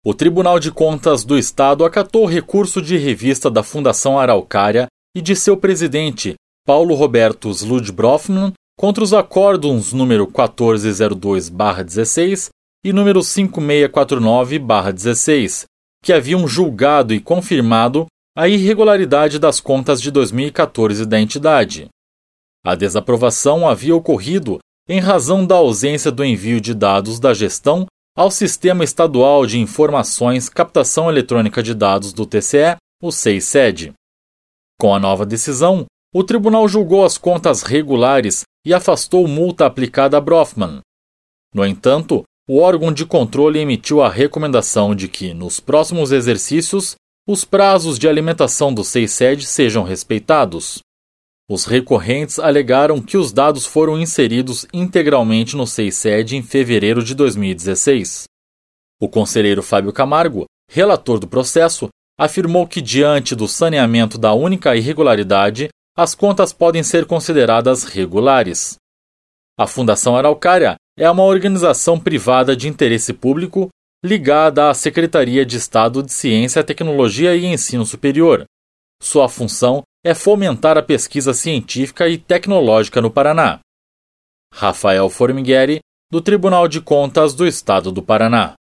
O Tribunal de Contas do Estado acatou o recurso de revista da Fundação Araucária e de seu presidente, Paulo Roberto Sludbrofman, contra os acórdons número 1402/16 e número 5649/16, que haviam julgado e confirmado a irregularidade das contas de 2014 da entidade. A desaprovação havia ocorrido em razão da ausência do envio de dados da gestão ao Sistema Estadual de Informações Captação Eletrônica de Dados do TCE, o SEI-SED. Com a nova decisão, o tribunal julgou as contas regulares e afastou multa aplicada a Brofman. No entanto, o órgão de controle emitiu a recomendação de que, nos próximos exercícios, os prazos de alimentação do SEI-SED sejam respeitados. Os recorrentes alegaram que os dados foram inseridos integralmente no SEI-SED em fevereiro de 2016. O conselheiro Fábio Camargo, relator do processo, afirmou que, diante do saneamento da única irregularidade, as contas podem ser consideradas regulares. A Fundação Araucária é uma organização privada de interesse público ligada à Secretaria de Estado de Ciência, Tecnologia e Ensino Superior. Sua função é fomentar a pesquisa científica e tecnológica no Paraná. Rafael Formighieri, do Tribunal de Contas do Estado do Paraná.